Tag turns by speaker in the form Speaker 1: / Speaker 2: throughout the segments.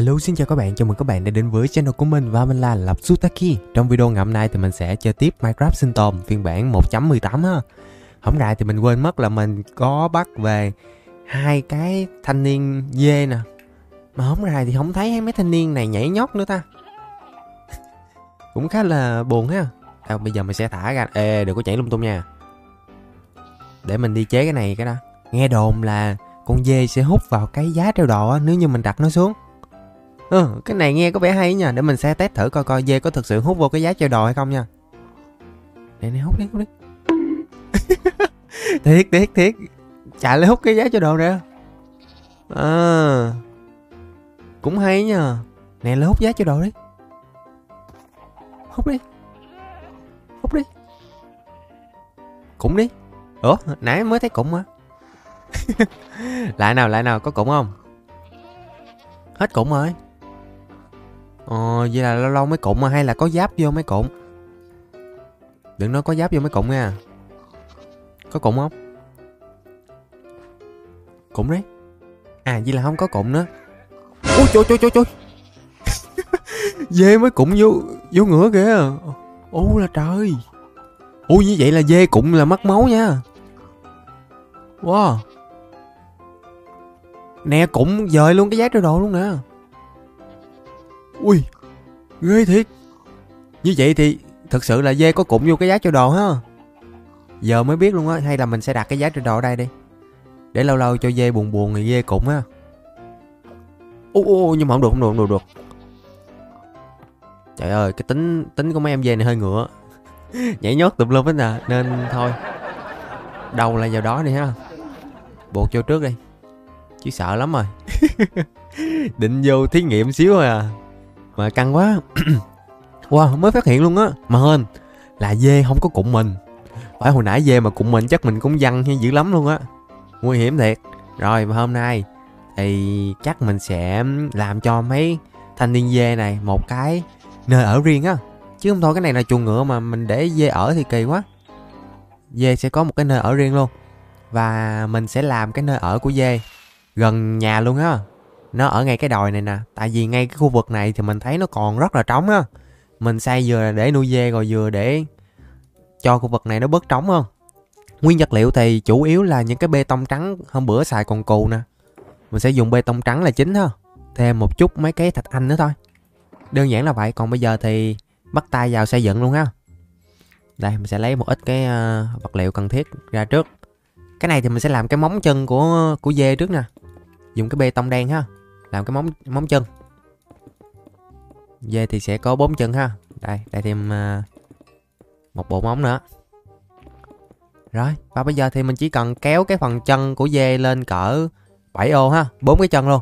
Speaker 1: Hello, xin chào các bạn, chào mừng các bạn đã đến với channel của mình và mình là Lập Sutaki. Trong video ngày hôm nay thì mình sẽ chơi tiếp Minecraft sinh tồn phiên bản 1.18 ha. Hôm nay thì mình quên mất là mình có bắt về hai cái thanh niên dê nè. Mà hôm nay thì không thấy mấy thanh niên này nhảy nhót nữa ta. Cũng khá là buồn ha. Bây giờ mình sẽ thả ra. Ê, đừng có nhảy lung tung nha. Để mình đi chế cái này cái đó. Nghe đồn là con dê sẽ hút vào cái giá treo đồ á nếu như mình đặt nó xuống. Cái này nghe có vẻ hay nha. Để mình sẽ test thử coi coi dê có thực sự hút vô cái giá treo đồ hay không nha. Này hút đi thiệt chạy lấy hút cái giá treo đồ ra. Cũng hay nha. Nè, lấy hút giá treo đồ đi. Hút đi. Cũng đi. Ủa, nãy mới thấy cũng mà. Lại nào, có cũng không? Hết cũng rồi. Vậy là lâu lâu mới cụm mà, hay là có giáp vô mấy cụm? Đừng nói có giáp vô mấy cụm nha. Có cụm không? Cụm đấy. Vậy là không có cụm nữa. Ôi trời. Dê mới cụm vô ngửa kìa. Ô là trời. Ôi như vậy là dê cụm là mất máu nha. Wow. Nè, cụm dời luôn cái giá treo đồ luôn nè. Ui, ghê thiệt. Như vậy thì thực sự là dê có cụm vô cái giá treo đồ ha. Giờ mới biết luôn á. Hay là mình sẽ đặt cái giá treo đồ ở đây đi, để lâu lâu cho dê buồn thì dê cụm ha. Nhưng mà không được. Trời ơi, cái tính của mấy em dê này hơi ngựa. Nhảy nhót tùm lum hết nè. Nên thôi, đầu là vào đó đi ha. Buộc vô trước đi, chứ sợ lắm rồi. Định vô thí nghiệm xíu rồi à, mà căng quá. Wow, mới phát hiện luôn á. Mà hên là dê không có cụm mình. Phải hồi nãy dê mà cụm mình chắc mình cũng văng hay dữ lắm luôn á. Nguy hiểm thiệt. Rồi mà hôm nay thì chắc mình sẽ làm cho mấy thanh niên dê này một cái nơi ở riêng á. Chứ không thôi cái này là chuồng ngựa mà mình để dê ở thì kỳ quá. Dê sẽ có một cái nơi ở riêng luôn. Và mình sẽ làm cái nơi ở của dê gần nhà luôn á. Nó ở ngay cái đồi này nè. Tại vì ngay cái khu vực này thì mình thấy nó còn rất là trống á. Mình xây vừa để nuôi dê rồi vừa để cho khu vực này nó bớt trống hơn. Nguyên vật liệu thì chủ yếu là những cái bê tông trắng hôm bữa xài còn cù nè. Mình sẽ dùng bê tông trắng là chính ha. Thêm một chút mấy cái thạch anh nữa thôi. Đơn giản là vậy. Còn bây giờ thì bắt tay vào xây dựng luôn ha. Đây, mình sẽ lấy một ít cái vật liệu cần thiết ra trước. Cái này thì mình sẽ làm cái móng chân của dê trước nè. Dùng cái bê tông đen ha, làm cái móng chân. Dê thì sẽ có 4 chân ha. Đây thêm một bộ móng nữa. Rồi, và bây giờ thì mình chỉ cần kéo cái phần chân của dê lên cỡ 7 ô ha, 4 cái chân luôn.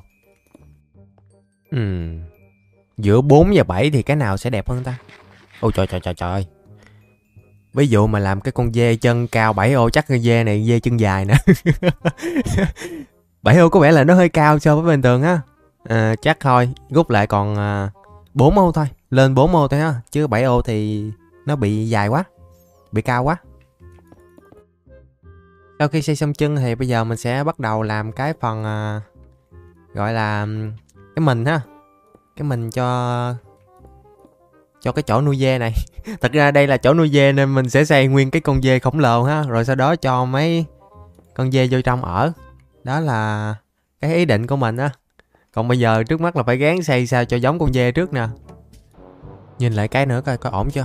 Speaker 1: Giữa 4 và 7 thì cái nào sẽ đẹp hơn ta? Ôi trời. Ví dụ mà làm cái con dê chân cao 7 ô chắc cái dê này dê chân dài nè. 7 ô có vẻ là nó hơi cao so với bình thường á. Chắc thôi, rút lại còn 4 ô thôi. Lên 4 ô thôi ha. Chứ 7 ô thì nó bị dài quá, bị cao quá. Sau khi xây xong chân thì bây giờ mình sẽ bắt đầu làm cái phần gọi là cái mình ha. Cái mình cho cái chỗ nuôi dê này. Thật ra đây là chỗ nuôi dê nên mình sẽ xây nguyên cái con dê khổng lồ ha. Rồi sau đó cho mấy con dê vô trong ở. Đó là cái ý định của mình á. Còn bây giờ trước mắt là phải gắng xây sao cho giống con dê trước nè. Nhìn lại cái nữa coi ổn chưa.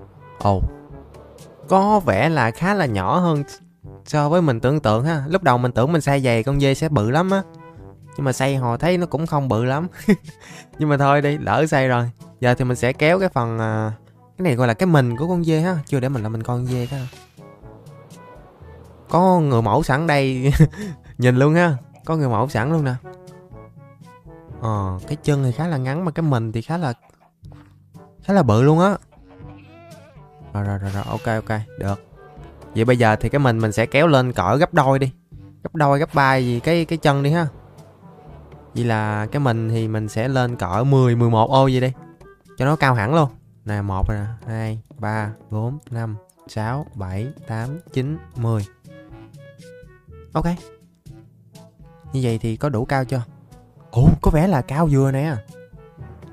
Speaker 1: Có vẻ là khá là nhỏ hơn so với mình tưởng tượng ha. Lúc đầu mình tưởng mình xây dày con dê sẽ bự lắm á. Nhưng mà xây hồi thấy nó cũng không bự lắm. Nhưng mà thôi đi, lỡ xây rồi. Giờ thì mình sẽ kéo cái phần cái này gọi là cái mình của con dê ha. Chưa để mình là mình con dê đó. Có người mẫu sẵn đây. Nhìn luôn ha. Có người mẫu sẵn luôn nè. Cái chân thì khá là ngắn mà cái mình thì khá là bự luôn á. Rồi, ok, được. Vậy bây giờ thì cái mình sẽ kéo lên cỡ gấp đôi đi. Gấp đôi, gấp ba gì cái chân đi ha. Vậy là cái mình thì mình sẽ lên cỡ 10, 11 ô vậy đi. Cho nó cao hẳn luôn. Nè, 1 nè, 2, 3, 4, 5, 6, 7, 8, 9, 10. Ok. Như vậy thì có đủ cao chưa? Ồ, có vẻ là cao vừa nè.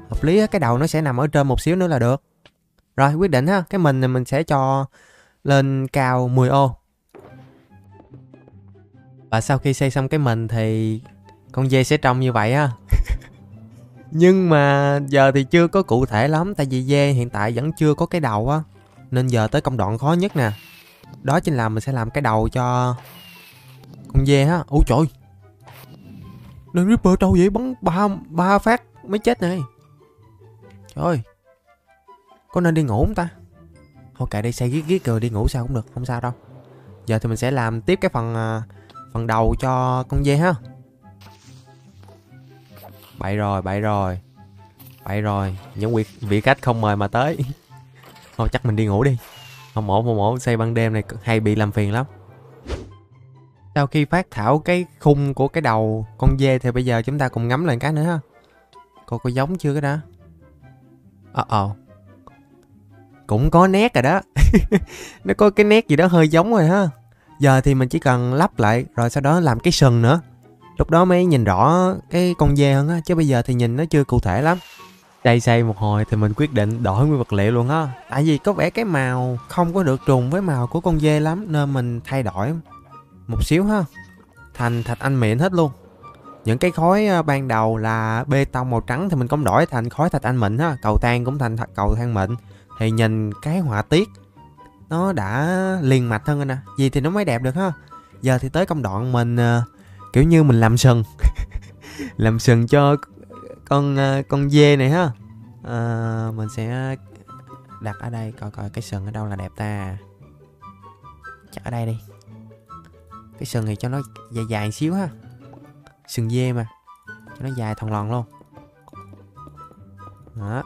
Speaker 1: Hợp lý á, cái đầu nó sẽ nằm ở trên một xíu nữa là được. Rồi quyết định ha, cái mình này mình sẽ cho lên cao 10 ô. Và sau khi xây xong cái mình thì con dê sẽ trông như vậy ha. Nhưng mà giờ thì chưa có cụ thể lắm, tại vì dê hiện tại vẫn chưa có cái đầu á. Nên giờ tới công đoạn khó nhất nè. Đó chính là mình sẽ làm cái đầu cho con dê ha. Ủa trời, Nên Ripper đâu vậy, bắn ba phát mới chết này. Trời ơi, có nên đi ngủ không ta? Thôi kệ đi, xây giết rồi đi ngủ sao cũng được, không sao đâu. Giờ thì mình sẽ làm tiếp cái phần đầu cho con dê ha. Bậy rồi, những vị khách không mời mà tới. Thôi chắc mình đi ngủ đi. Không ổn, xây ban đêm này hay bị làm phiền lắm. Sau khi phát thảo cái khung của cái đầu con dê thì bây giờ chúng ta cùng ngắm lên cái nữa ha. Cô có giống chưa cái đó? Cũng có nét rồi đó. Nó có cái nét gì đó hơi giống rồi ha. Giờ thì mình chỉ cần lắp lại rồi sau đó làm cái sừng nữa. Lúc đó mới nhìn rõ cái con dê hơn á, chứ bây giờ thì nhìn nó chưa cụ thể lắm. Xây một hồi thì mình quyết định đổi nguyên vật liệu luôn á. Tại vì có vẻ cái màu không có được trùng với màu của con dê lắm, nên mình thay đổi một xíu ha. Thành thạch anh mịn hết luôn. Những cái khối ban đầu là bê tông màu trắng thì mình cũng đổi thành khối thạch anh mịn ha. Cầu thang cũng thành cầu thang mịn. Thì nhìn cái họa tiết nó đã liền mạch hơn rồi nè. Vì thì nó mới đẹp được ha. Giờ thì tới công đoạn mình kiểu như mình làm sừng. Làm sừng cho con dê này ha. Mình sẽ đặt ở đây, coi cái sừng ở đâu là đẹp ta. Chắc ở đây đi. Cái sừng này cho nó dài dài xíu ha. Sừng dê mà, cho nó dài thòn lòn luôn. Đó.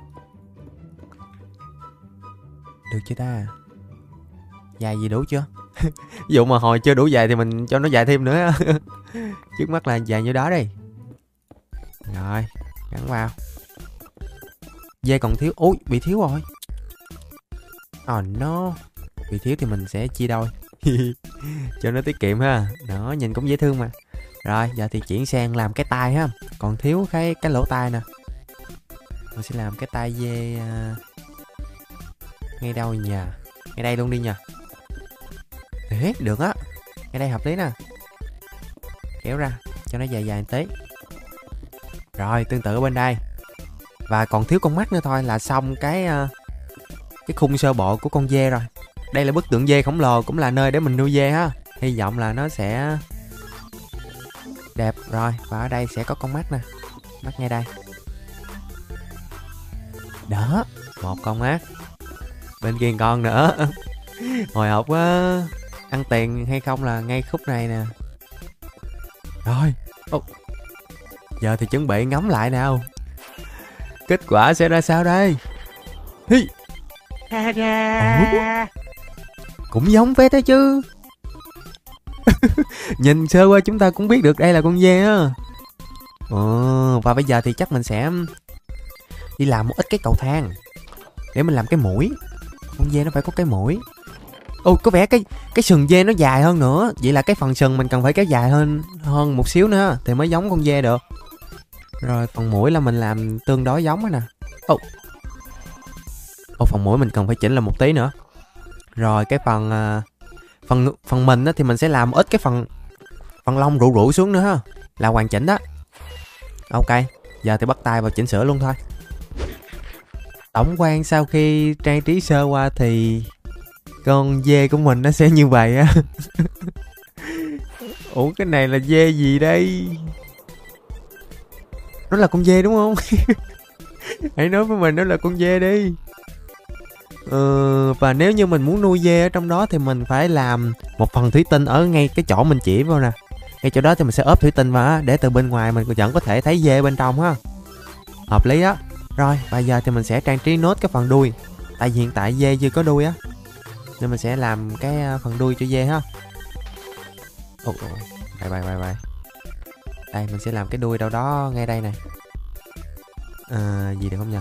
Speaker 1: Được chưa ta? Dài gì đủ chưa? Ví dụ mà hồi chưa đủ dài thì mình cho nó dài thêm nữa. Trước mắt là dài như đó đi. Rồi, gắn vào. Dê còn thiếu. Ui, bị thiếu rồi. Oh no. Bị thiếu thì mình sẽ chia đôi. Cho nó tiết kiệm ha. Đó, nhìn cũng dễ thương mà. Rồi, giờ thì chuyển sang làm cái tai ha. Còn thiếu cái lỗ tai nè. Mình sẽ làm cái tai dê ngay đâu nhỉ? Ngay đây luôn đi nha. Ê, được á. Ngay đây hợp lý nè. Kéo ra cho nó dài dài một tí. Rồi, tương tự ở bên đây. Và còn thiếu con mắt nữa thôi là xong cái khung sơ bộ của con dê rồi. Đây là bức tượng dê khổng lồ, cũng là nơi để mình nuôi dê ha. Hy vọng là nó sẽ đẹp. Rồi, và ở đây sẽ có con mắt nè. Mắt ngay đây. Đó, một con mắt. Bên kia con nữa. Hồi hộp quá. Ăn tiền hay không là ngay khúc này nè. Rồi. Giờ thì chuẩn bị ngắm lại nào. Kết quả sẽ ra sao đây? Hi. Cũng giống phết đấy chứ. Nhìn sơ qua chúng ta cũng biết được đây là con dê á. Và bây giờ thì chắc mình sẽ đi làm một ít cái cầu thang để mình làm cái mũi. Con dê nó phải có cái mũi. Có vẻ cái sừng dê nó dài hơn nữa. Vậy là cái phần sừng mình cần phải kéo dài hơn một xíu nữa thì mới giống con dê được. Rồi phần mũi là mình làm tương đối giống rồi nè. Phần mũi mình cần phải chỉnh lại một tí nữa. Rồi cái phần mình á, thì mình sẽ làm ít cái phần lông rủ xuống nữa ha. Là hoàn chỉnh đó. Ok, giờ thì bắt tay vào chỉnh sửa luôn thôi. Tổng quan sau khi trang trí sơ qua thì con dê của mình nó sẽ như vậy á. Ủa cái này là dê gì đây? Nó là con dê đúng không? Hãy nói với mình nó là con dê đi. Và nếu như mình muốn nuôi dê ở trong đó thì mình phải làm một phần thủy tinh ở ngay cái chỗ mình chỉ vào nè. Ngay chỗ đó thì mình sẽ ốp thủy tinh vào để từ bên ngoài mình vẫn có thể thấy dê bên trong ha. Hợp lý á. Rồi bây giờ thì mình sẽ trang trí nốt cái phần đuôi. Tại vì hiện tại dê chưa có đuôi á, nên mình sẽ làm cái phần đuôi cho dê ha. Bye. Đây mình sẽ làm cái đuôi đâu đó ngay đây nè. Gì được không nhỉ?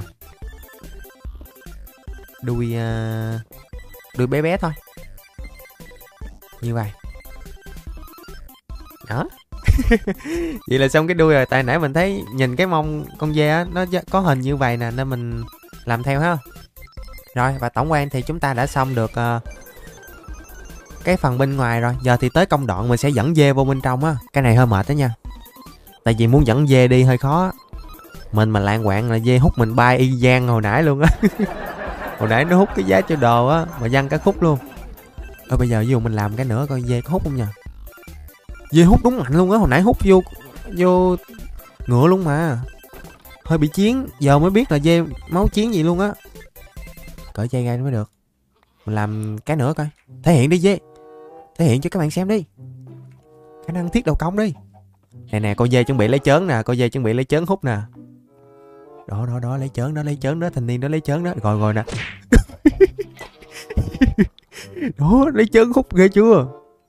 Speaker 1: Đuôi bé bé thôi. Như vậy. Đó. Vậy là xong cái đuôi rồi. Tại nãy mình thấy nhìn cái mông con dê á, nó có hình như vậy nè, nên mình làm theo ha. Rồi, và tổng quan thì chúng ta đã xong được cái phần bên ngoài rồi. Giờ thì tới công đoạn mình sẽ dẫn dê vô bên trong á. Cái này hơi mệt đó nha. Tại vì muốn dẫn dê đi hơi khó. Mình mà lạng quạng là dê hút mình bay y chang hồi nãy luôn á. Hồi nãy nó hút cái giá cho đồ á, mà văng cả khúc luôn. Bây giờ vô mình làm cái nữa coi dê có hút không nha. Dê hút đúng mạnh luôn á, hồi nãy hút vô ngựa luôn mà. Hơi bị chiến, giờ mới biết là dê máu chiến gì luôn á. Cởi dây ra mới được. Mình làm cái nữa coi. Thể hiện đi dê. Thể hiện cho các bạn xem đi. Khả năng thiết đầu công đi. Nè, con dê chuẩn bị lấy chớn nè, con dê chuẩn bị lấy chớn hút nè. Đó, lấy chớn đó, thanh niên đó lấy chớn đó. Rồi nè. Đó, lấy chớn hút ghê chưa?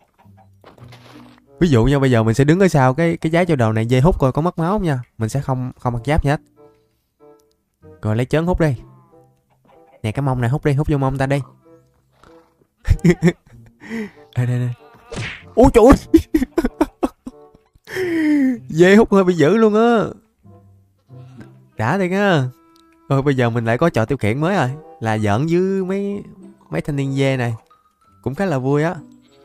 Speaker 1: Ví dụ nha, bây giờ mình sẽ đứng ở sau cái giá cho đầu này, dê hút coi có mất máu không nha. Mình sẽ không mặc giáp gì hết. Rồi lấy chớn hút đi. Nè cái mông này hút đi, hút vô mông ta đi. Đây. Ôi trời ơi. Dê hút hơi bị dữ luôn á. Đã thiệt á. Rồi bây giờ mình lại có trò tiêu khiển mới rồi. Là giỡn với mấy thanh niên dê này. Cũng khá là vui á.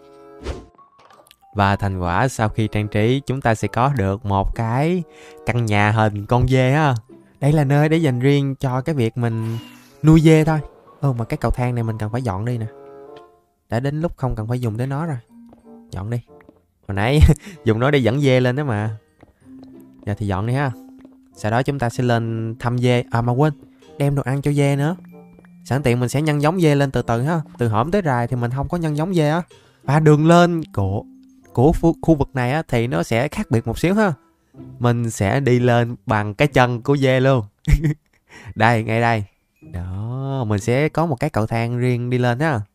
Speaker 1: Và thành quả sau khi trang trí, chúng ta sẽ có được một cái căn nhà hình con dê á. Đây là nơi để dành riêng cho cái việc mình nuôi dê thôi. Mà cái cầu thang này mình cần phải dọn đi nè. Đã đến lúc không cần phải dùng tới nó rồi. Dọn đi. Hồi nãy dùng nó để dẫn dê lên đó mà. Giờ thì dọn đi ha. Sau đó chúng ta sẽ lên thăm dê. Mà quên, đem đồ ăn cho dê nữa. Sẵn tiện mình sẽ nhân giống dê lên từ từ ha. Từ hổm tới rài thì mình không có nhân giống dê á. Và đường lên của khu vực này á thì nó sẽ khác biệt một xíu ha. Mình sẽ đi lên bằng cái chân của dê luôn. Đây, ngay đây. Đó, mình sẽ có một cái cầu thang riêng đi lên ha.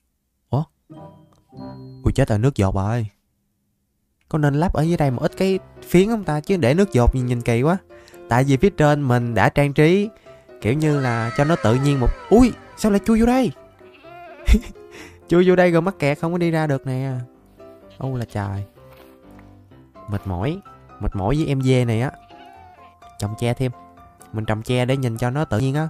Speaker 1: Ui chết rồi, nước dột rồi. Có nên lắp ở dưới đây một ít cái phiến không ta? Chứ để nước dột nhìn kỳ quá. Tại vì phía trên mình đã trang trí kiểu như là cho nó tự nhiên một... Ui, sao lại chui vô đây? Chui vô đây rồi mắc kẹt không có đi ra được nè. Là trời. Mệt mỏi với em dê này á. Trồng tre thêm. Mình trồng tre để nhìn cho nó tự nhiên á.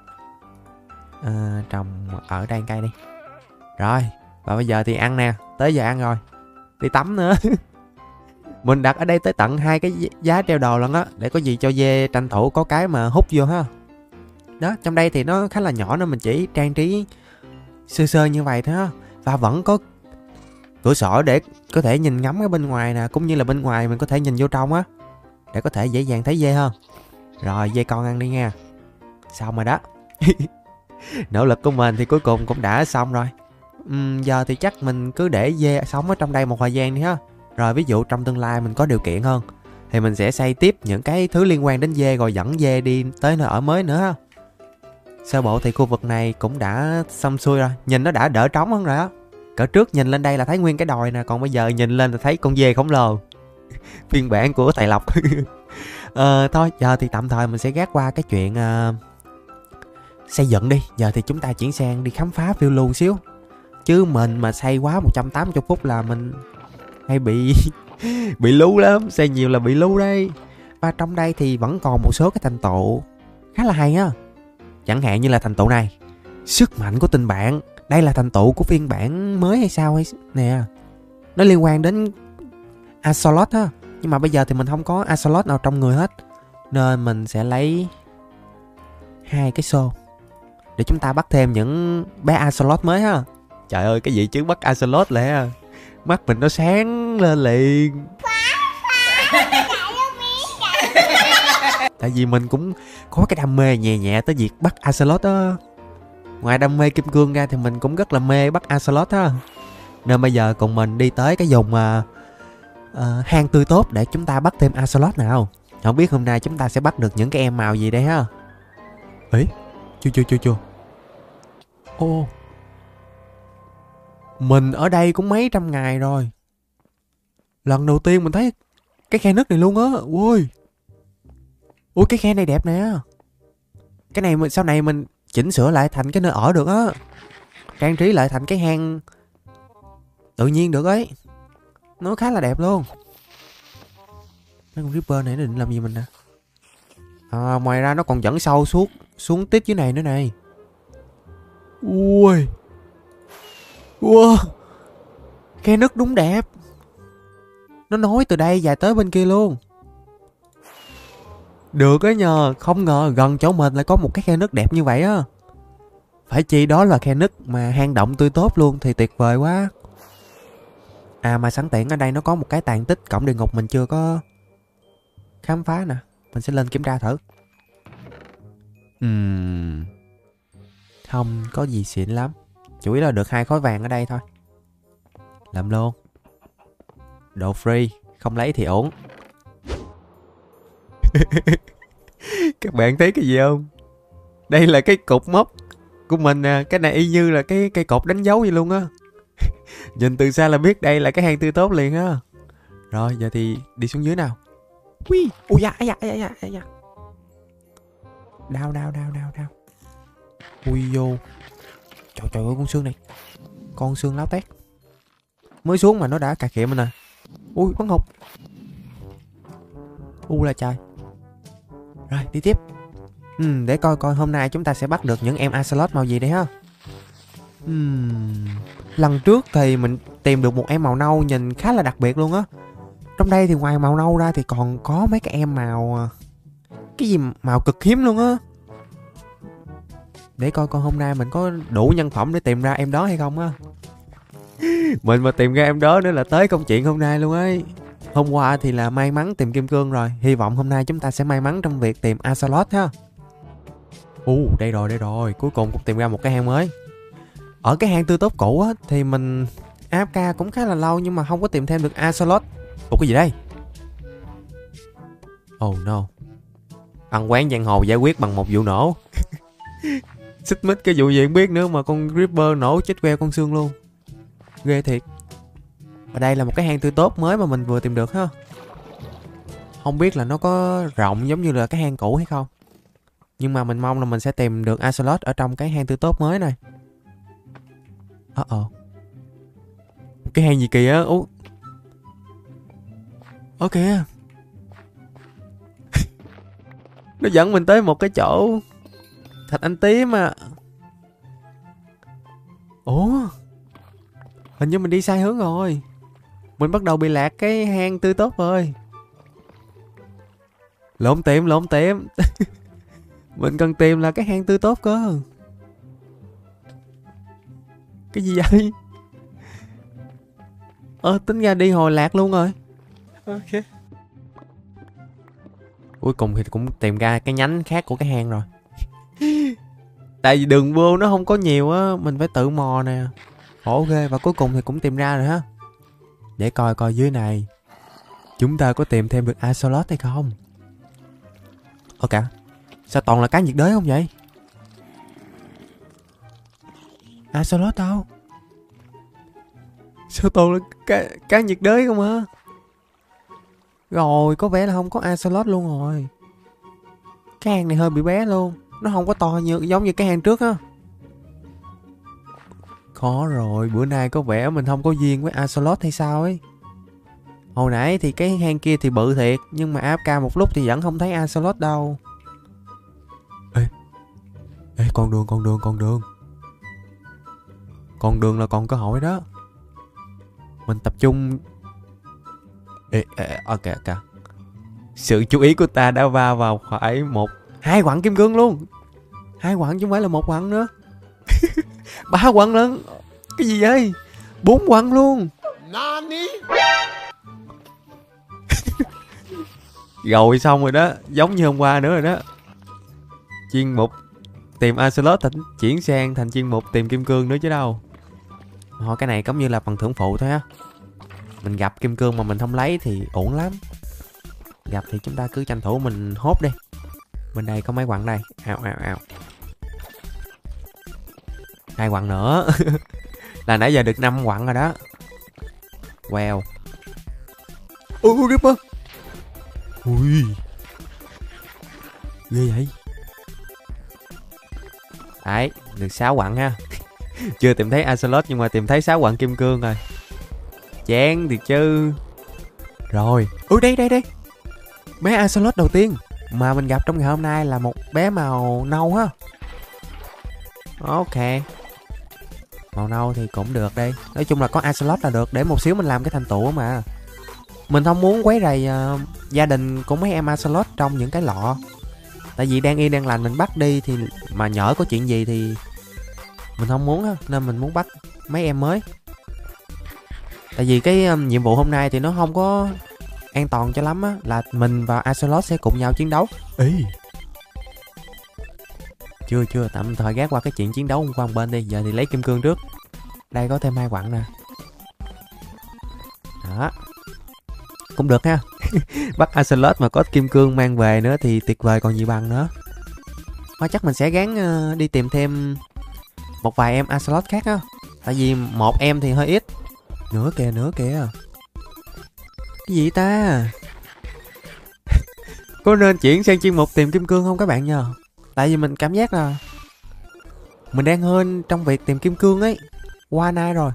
Speaker 1: Trồng ở đây cây đi. Rồi, và bây giờ thì ăn nè. Tới giờ ăn rồi. Đi tắm nữa. Mình đặt ở đây tới tận 2 cái giá treo đồ lần á. Để có gì cho dê tranh thủ có cái mà hút vô ha. Đó, trong đây thì nó khá là nhỏ nên mình chỉ trang trí sơ như vậy thôi ha. Và vẫn có cửa sổ để có thể nhìn ngắm ở bên ngoài nè. Cũng như là bên ngoài mình có thể nhìn vô trong á. Để có thể dễ dàng thấy dê hơn. Rồi, dê con ăn đi nha. Xong rồi đó. Nỗ lực của mình thì cuối cùng cũng đã xong rồi. Giờ thì chắc mình cứ để dê sống ở trong đây một thời gian đi ha. Rồi ví dụ trong tương lai mình có điều kiện hơn thì mình sẽ xây tiếp những cái thứ liên quan đến dê, rồi dẫn dê đi tới nơi ở mới nữa ha. Sơ bộ thì khu vực này cũng đã xong xuôi rồi. Nhìn nó đã đỡ trống hơn rồi á. Cỡ trước nhìn lên đây là thấy nguyên cái đồi nè. Còn bây giờ nhìn lên là thấy con dê khổng lồ. Phiên bản của thầy Lộc. Thôi giờ thì tạm thời mình sẽ gác qua cái chuyện xây dựng đi. Giờ thì chúng ta chuyển sang đi khám phá phiêu lưu xíu. Chứ mình mà xây quá 180 phút là mình hay bị lú lắm. Xây nhiều là bị lú đây. Và trong đây thì vẫn còn một số cái thành tựu khá là hay á. Chẳng hạn như là thành tựu này. Sức mạnh của tình bạn. Đây là thành tựu của phiên bản mới hay sao hay nè. Nó liên quan đến Axolot á. Nhưng mà bây giờ thì mình không có Axolot nào trong người hết. Nên mình sẽ lấy 2 cái xô để chúng ta bắt thêm những bé Axolot mới ha. Trời ơi, cái gì chứ bắt Axolot lẹ. Mắt mình nó sáng lên liền. Tại vì mình cũng có cái đam mê nhẹ tới việc bắt Axolot á. Ngoài đam mê kim cương ra thì mình cũng rất là mê bắt Axolot á. Nên bây giờ cùng mình đi tới cái vùng hang tươi tốt để chúng ta bắt thêm Axolot nào. Không biết hôm nay chúng ta sẽ bắt được những cái em màu gì đây ha. Ấy, chưa. Mình ở đây cũng mấy trăm ngày rồi. Lần đầu tiên mình thấy cái khe nứt này luôn á. Ui cái khe này đẹp nè. Cái này mình sau này mình chỉnh sửa lại thành cái nơi ở được á. Trang trí lại thành cái hang tự nhiên được ấy. Nó khá là đẹp luôn. Mấy con Reaper này nó định làm gì mình nè? À, ngoài ra nó còn dẫn sâu xuống tiếp dưới này nữa này. Ui. Wow. Khe nứt đúng đẹp. Nó nối từ đây dài tới bên kia luôn. Được á nhờ. Không ngờ gần chỗ mình lại có một cái khe nứt đẹp như vậy á. Phải chi đó là khe nứt mà hang động tươi tốt luôn thì tuyệt vời quá. À mà sẵn tiện ở đây nó có một cái tàn tích cổng địa ngục mình chưa có khám phá nè. Mình sẽ lên kiểm tra thử. Không có gì xịn lắm. Chủ yếu là được 2 khối vàng ở đây thôi. Làm luôn. Đồ free, không lấy thì ổn. Các bạn thấy cái gì không? Đây là cái cột mốc của mình nè. Cái này y như là cái cây cột đánh dấu vậy luôn á. Nhìn từ xa là biết đây là cái hang tươi tốt liền á. Rồi giờ thì đi xuống dưới nào. Ui, ui da, da. Đau. Ui vô. Trời ơi con xương này. Con xương láo tét. Mới xuống mà nó đã cà khịa mình nè. Ui bắn hụt. Là trời. Rồi đi tiếp. Để coi hôm nay chúng ta sẽ bắt được những em Axolotl màu gì đây ha. Lần trước thì mình tìm được một em màu nâu nhìn khá là đặc biệt luôn á. Trong đây thì ngoài màu nâu ra thì còn có mấy cái em màu... Cái gì màu cực hiếm luôn á. Để coi hôm nay mình có đủ nhân phẩm để tìm ra em đó hay không á. Mình mà tìm ra em đó nữa là tới công chuyện hôm nay luôn ấy. Hôm qua thì là may mắn tìm kim cương rồi. Hy vọng hôm nay chúng ta sẽ may mắn trong việc tìm Axolotl ha. Đây rồi. Cuối cùng cũng tìm ra một cái hang mới. Ở cái hang tươi tốt cũ á thì mình AFK cũng khá là lâu nhưng mà không có tìm thêm được Axolotl. Cái gì đây? Oh no. Ăn quán giang hồ giải quyết bằng một vụ nổ. Xích mích cái vụ gì không biết nữa mà con Reaper nổ chết queo con xương luôn. Ghê thiệt. Ở đây là một cái hang tươi tốt mới mà mình vừa tìm được ha. Không biết là nó có rộng giống như là cái hang cũ hay không. Nhưng mà mình mong là mình sẽ tìm được Axolotl ở trong cái hang tươi tốt mới này. Cái hang gì kìa. Ok. Nó dẫn mình tới một cái chỗ thạch anh tí mà. Hình như mình đi sai hướng rồi. Mình bắt đầu bị lạc cái hang tươi tốt rồi. Lộn tiệm. Mình cần tìm là cái hang tươi tốt cơ. Cái gì vậy? Tính ra đi hồi lạc luôn rồi. Ok. Cuối cùng thì cũng tìm ra cái nhánh khác của cái hang rồi. Tại vì đường vô nó không có nhiều á. Mình phải tự mò nè. Khổ ghê. Và cuối cùng thì cũng tìm ra rồi ha. Để coi dưới này chúng ta có tìm thêm được Axolotl hay không. Ok. Sao toàn là cá nhiệt đới không vậy? Axolotl đâu? Sao toàn là cá nhiệt đới không hả? Rồi có vẻ là không có Axolotl luôn rồi. Cái hang này hơi bị bé luôn. Nó không có to giống như cái hang trước á. Khó rồi. Bữa nay có vẻ mình không có duyên với Axolotl hay sao ấy. Hồi nãy thì cái hang kia thì bự thiệt. Nhưng mà AFK một lúc thì vẫn không thấy Axolotl đâu. Ê con đường. Con đường là còn cơ hội đó. Mình tập trung. Ok. Sự chú ý của ta đã va vào phải 2 quặng kim cương luôn. 2 quặng chứ không phải là 1 quặng nữa. 3 quặng lớn. Cái gì vậy? 4 quặng luôn. Rồi xong rồi đó. Giống như hôm qua nữa rồi đó. Chuyên mục tìm Axolotl chuyển sang thành chuyên mục tìm kim cương nữa chứ đâu. Thôi cái này giống như là phần thưởng phụ thôi á. Mình gặp kim cương mà mình không lấy thì ổn lắm. Gặp thì chúng ta cứ tranh thủ mình hốt đi. Bên đây có mấy quặng đây. Ào. 2 quặng nữa. Là nãy giờ được 5 quặng rồi đó. Wow. Reaper. Ui. Ghê vậy. Đấy, được 6 quặng ha. Chưa tìm thấy Axolotl nhưng mà tìm thấy 6 quặng kim cương rồi. Chán thiệt chứ. Rồi. Đây. Bé Axolot đầu tiên mà mình gặp trong ngày hôm nay là một bé màu nâu ha. Ok, màu nâu thì cũng được đây. Nói chung là có Axolot là được. Để một xíu mình làm cái thành tựu mà. Mình không muốn quấy rầy gia đình của mấy em Axolot trong những cái lọ. Tại vì đang yên đang lành mình bắt đi thì mà nhỡ có chuyện gì thì mình không muốn á, nên mình muốn bắt mấy em mới. Tại vì cái nhiệm vụ hôm nay thì nó không có an toàn cho lắm á, là mình và Axolot sẽ cùng nhau chiến đấu. Ê, chưa tạm thời gác qua cái chuyện chiến đấu qua một bên đi. Giờ thì lấy kim cương trước. Đây có thêm 2 quặng nè. Đó, cũng được ha. Bắt Axolot mà có kim cương mang về nữa thì tuyệt vời còn gì bằng nữa. Thôi chắc mình sẽ gắng đi tìm thêm một vài em Axolot khác á. Tại vì một em thì hơi ít. Nữa kìa. Cái gì ta? Có nên chuyển sang chuyên mục tìm kim cương không các bạn nhờ? Tại vì mình cảm giác là mình đang hên trong việc tìm kim cương ấy. Qua nay rồi.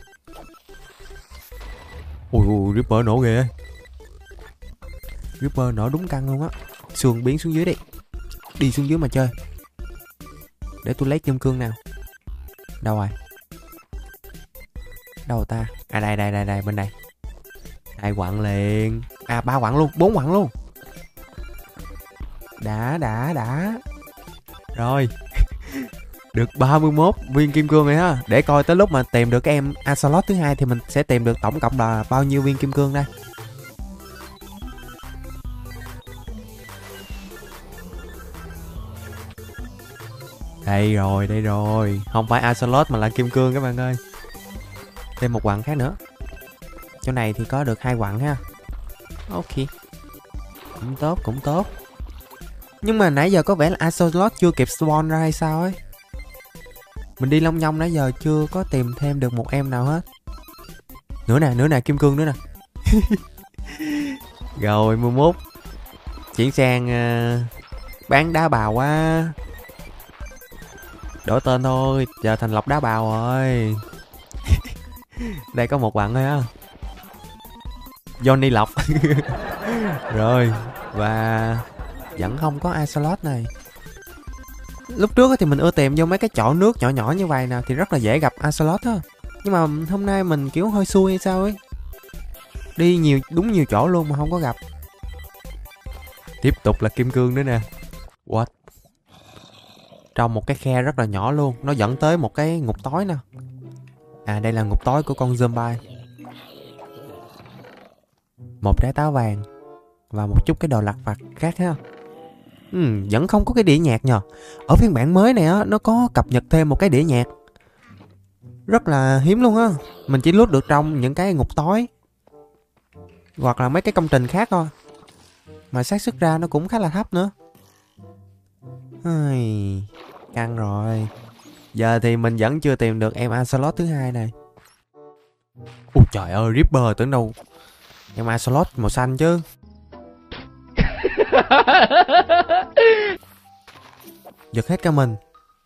Speaker 1: Ui, Ripper nổ kìa. Ripper nổ đúng căng luôn á. Xuồng biến xuống dưới đi. Đi xuống dưới mà chơi. Để tôi lấy kim cương nào. Đâu rồi? Đâu ta? À đây bên đây. 2 quặng liền. À 3 quặng luôn, 4 quặng luôn. Đã. Rồi. Được 31 viên kim cương rồi ha. Để coi tới lúc mà tìm được cái em Axolot thứ 2 thì mình sẽ tìm được tổng cộng là bao nhiêu viên kim cương đây. Đây rồi. Không phải Axolot mà là kim cương các bạn ơi. Thêm 1 quặng khác nữa. Chỗ này thì có được 2 quặng ha. Ok. Cũng tốt. Nhưng mà nãy giờ có vẻ là Axolot chưa kịp spawn ra hay sao ấy. Mình đi long nhong nãy giờ chưa có tìm thêm được một em nào hết. Nữa nè, kim cương nữa nè. Rồi 11. Chuyển sang bán đá bào quá. Đổi tên thôi, giờ thành Lộc đá bào rồi. Đây có 1 quặng thôi á. Johnny Lộc. Rồi. Và vẫn không có Axolot này. Lúc trước thì mình ưa tìm vô mấy cái chỗ nước nhỏ nhỏ như vậy nè thì rất là dễ gặp Axolot á. Nhưng mà hôm nay mình kiểu hơi xui hay sao ấy. Đi đúng nhiều chỗ luôn mà không có gặp. Tiếp tục là kim cương nữa nè. What? Trong một cái khe rất là nhỏ luôn. Nó dẫn tới một cái ngục tối nè. À đây là ngục tối của con zombie. 1 trái táo vàng. Và một chút cái đồ lặt vặt khác ha. Vẫn không có cái đĩa nhạc nhờ. Ở phiên bản mới này á, nó có cập nhật thêm một cái đĩa nhạc. Rất là hiếm luôn á. Mình chỉ lút được trong những cái ngục tối hoặc là mấy cái công trình khác thôi. Mà xác suất ra nó cũng khá là thấp nữa. Căng rồi. Giờ thì mình vẫn chưa tìm được em Axolot thứ 2 này. Ôi trời ơi, Ripper tưởng đâu em Axolot màu xanh chứ. Giật hết cả mình.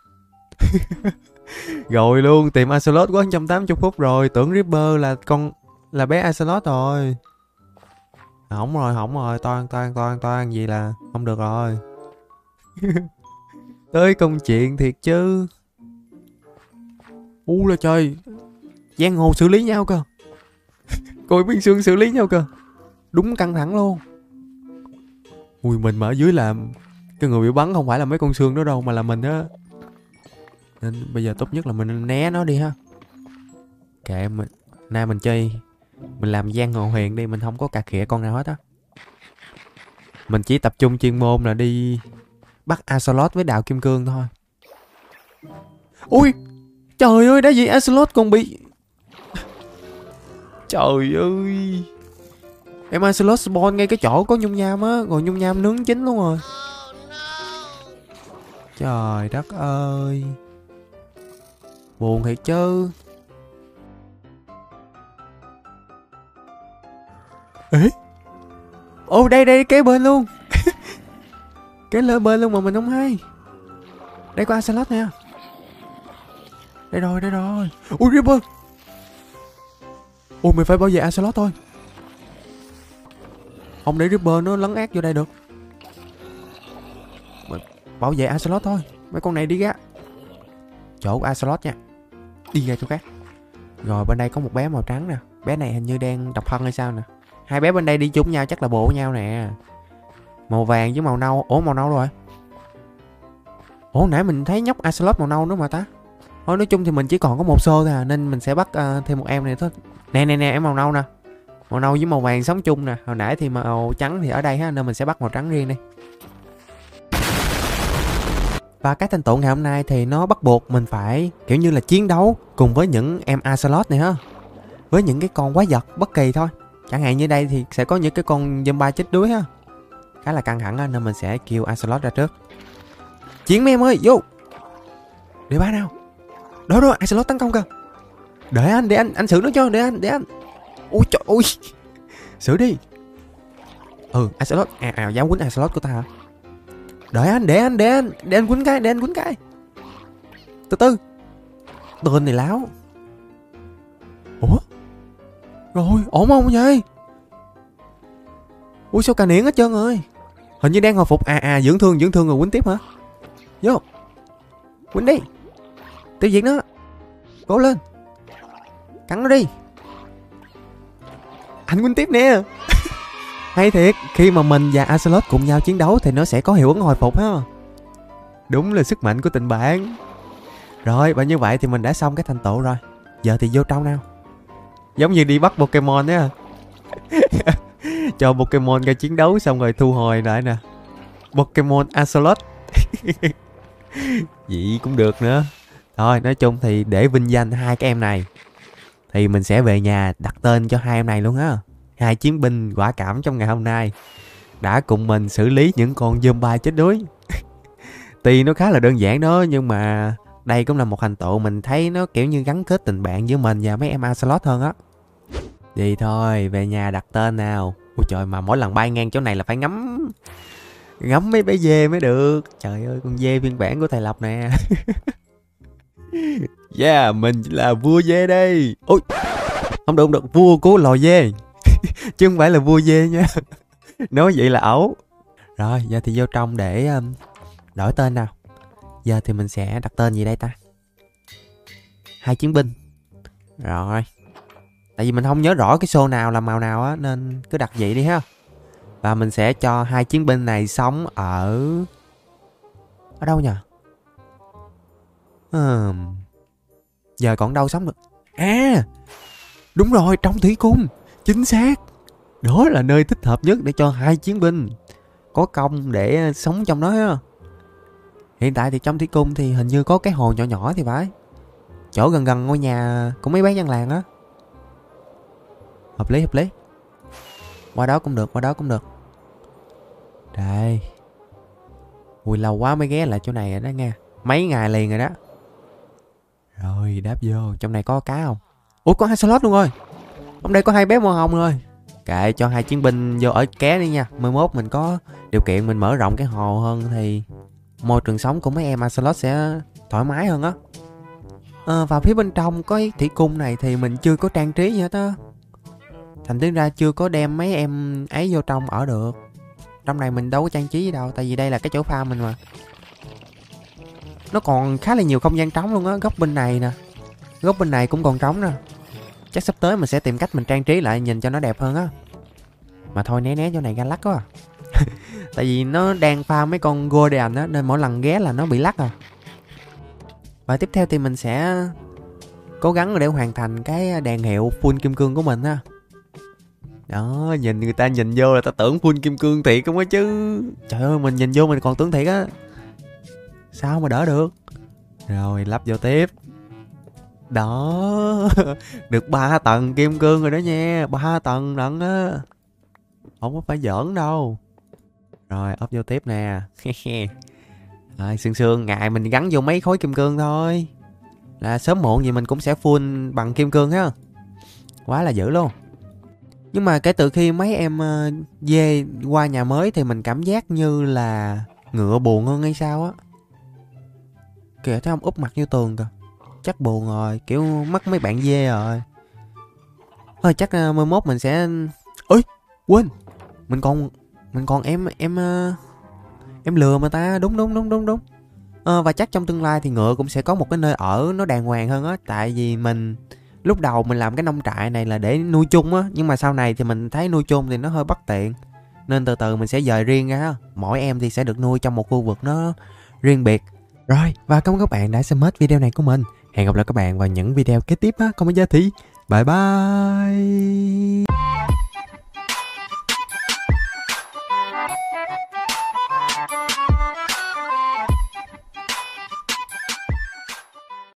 Speaker 1: Rồi luôn, tìm Axolot quá 180 phút rồi. Tưởng Ripper là bé Axolot rồi. Hỏng rồi, toan gì là không được rồi. Tới công chuyện thiệt chứ. Là trời, giang hồ xử lý nhau cơ. Coi biên xương xử lý nhau cơ. Đúng căng thẳng luôn. Ui, mình mà ở dưới làm cái người bị bắn không phải là mấy con xương đó đâu mà là mình á. Nên bây giờ tốt nhất là mình né nó đi ha. Kệ mình, nay mình chơi, mình làm giang hồ huyền đi, mình không có cà khịa con nào hết á. Mình chỉ tập trung chuyên môn là đi bắt Axolot với đào kim cương thôi. Ui, trời ơi, đã gì Axolot còn bị... Trời ơi, em Axolot spawn ngay cái chỗ có nhung nham á, rồi nhung nham nướng chín luôn rồi. Trời đất ơi, buồn thiệt chứ. Ê, đây kế bên luôn. Kế lơ bên luôn mà mình không hay. Đây có Axolot nè. Đây rồi. Ui Ripper. Ôi mày phải bảo vệ Axolot thôi. Không để Ripper nó lấn át vô đây được. Bảo vệ Axolot thôi. Mấy con này đi ra chỗ Axolot nha. Đi ra chỗ khác. Rồi bên đây có một bé màu trắng nè. Bé này hình như đang độc thân hay sao nè. Hai bé bên đây đi chung nhau chắc là bộ nhau nè. Màu vàng với màu nâu. Ủa màu nâu rồi. Ủa nãy mình thấy nhóc Axolot màu nâu nữa mà ta. Thôi nói chung thì mình chỉ còn có một xô thôi à, nên mình sẽ bắt thêm một em này thôi. Nè em màu nâu nè. Màu nâu với màu vàng sống chung nè. Hồi nãy thì màu trắng thì ở đây ha, nên mình sẽ bắt màu trắng riêng đi. Và cái thành tựu ngày hôm nay thì nó bắt buộc mình phải kiểu như là chiến đấu cùng với những em Axolot này ha. Với những cái con quái vật bất kỳ thôi. Chẳng hạn như đây thì sẽ có những cái con zombie chết đuối ha. Khá là căng thẳng ha, nên mình sẽ kêu Axolot ra trước. Chiến mấy em ơi, vô. Để ba nào. Đó, Axolot tấn công kìa. Để anh xử nó cho, để anh. Ui trời ơi. Xử đi. Axolot, dám quýnh Axolot của ta hả? Đợi anh, để anh quýnh cái. Từ từ. Tên này láo. Ủa? Rồi, ổn không vậy? Ui sao cà niễn hết trơn rồi. Hình như đang hồi phục. Dưỡng thương rồi quýnh tiếp hả? Vô. Quýnh đi. Tiêu diệt nó. Cố lên. Cắn nó đi. Anh quýnh tiếp nè. Hay thiệt, khi mà mình và Axolot cùng nhau chiến đấu thì nó sẽ có hiệu ứng hồi phục ha. Đúng là sức mạnh của tình bạn. Rồi, và như vậy thì mình đã xong cái thành tựu rồi. Giờ thì vô trong nào. Giống như đi bắt Pokemon á. Cho Pokemon ra chiến đấu xong rồi thu hồi lại nè. Pokemon Axolot. Vậy cũng được nữa. Thôi, nói chung thì để vinh danh hai cái em này thì mình sẽ về nhà đặt tên cho hai em này luôn á. Hai chiến binh quả cảm trong ngày hôm nay đã cùng mình xử lý những con zombie chết đuối. Tuy nó khá là đơn giản đó, nhưng mà đây cũng là một thành tựu mình thấy nó kiểu như gắn kết tình bạn giữa mình và mấy em Axolot hơn á. Đi thôi, về nhà đặt tên nào. Ôi trời, mà mỗi lần bay ngang chỗ này là phải ngắm mấy bé dê mới được. Trời ơi, con dê phiên bản của thầy Lập nè. Yeah, mình là vua dê đây. Ôi, không được, vua của lò dê. Chứ không phải là vua dê nha. Nói vậy là ẩu. Rồi, giờ thì vô trong để đổi tên nào. Giờ thì mình sẽ đặt tên gì đây ta? Hai chiến binh. Rồi. Tại vì mình không nhớ rõ cái show nào là màu nào á, nên cứ đặt vậy đi ha. Và mình sẽ cho hai chiến binh này sống ở đâu nhỉ? Giờ còn đâu sống được? Đúng rồi, trong thủy cung. Chính xác. Đó là nơi thích hợp nhất để cho hai chiến binh có công để sống trong đó á. Hiện tại thì trong thủy cung thì hình như có cái hồ nhỏ nhỏ thì phải. Chỗ gần ngôi nhà của mấy bán dân làng á. Hợp lý. Qua đó cũng được. Đây. Ui lâu quá mới ghé lại chỗ này rồi đó nha. Mấy ngày liền rồi đó. Rồi đáp vô. Trong này có cá không? Ủa có hai slot luôn rồi. Hôm đây có hai bé màu hồng rồi. Kệ cho hai chiến binh vô ở ké đi nha. Mai mốt mình có điều kiện mình mở rộng cái hồ hơn thì môi trường sống của mấy em Axolot sẽ thoải mái hơn á. Và phía bên trong có thủy cung này thì mình chưa có trang trí gì hết á. Thành tiếng ra chưa có đem mấy em ấy vô trong ở được. Trong này mình đâu có trang trí gì đâu. Tại vì đây là cái chỗ farm mình mà. Nó còn khá là nhiều không gian trống luôn á. Góc bên này nè. Góc bên này cũng còn trống nè. Chắc sắp tới mình sẽ tìm cách mình trang trí lại nhìn cho nó đẹp hơn á. Mà thôi né chỗ này ra lắc quá à. Tại vì nó đang farm mấy con Golden á, nên mỗi lần ghé là nó bị lắc à. Và tiếp theo thì mình sẽ cố gắng để hoàn thành cái đèn hiệu full kim cương của mình á. Đó, nhìn người ta nhìn vô là ta tưởng full kim cương thiệt không á chứ. Trời ơi, mình nhìn vô mình còn tưởng thiệt á. Sao mà đỡ được. Rồi lắp vô tiếp. Đó. Được 3 tầng kim cương rồi đó nha. 3 tầng lận á. Không có phải giỡn đâu. Rồi ốp vô tiếp nè. Rồi sương ngày mình gắn vô mấy khối kim cương thôi. Là sớm muộn gì mình cũng sẽ full bằng kim cương ha. Quá là dữ luôn. Nhưng mà kể từ khi mấy em dê qua nhà mới thì mình cảm giác như là ngựa buồn hơn hay sao á. Kìa thấy không, úp mặt vô tường kìa. Chắc buồn rồi, kiểu mất mấy bạn dê rồi. Thôi chắc mai mốt mình sẽ... Ôi, quên. mình còn em lừa mà ta. Đúng. Và chắc trong tương lai thì ngựa cũng sẽ có một cái nơi ở nó đàng hoàng hơn á. Tại vì mình lúc đầu mình làm cái nông trại này là để nuôi chung á, nhưng mà sau này thì mình thấy nuôi chung thì nó hơi bất tiện, nên từ từ mình sẽ dời riêng ra. Mỗi em thì sẽ được nuôi trong một khu vực nó riêng biệt. Rồi, và cảm ơn các bạn đã xem hết video này của mình. Hẹn gặp lại các bạn vào những video kế tiếp á, không có giá thị. Bye bye.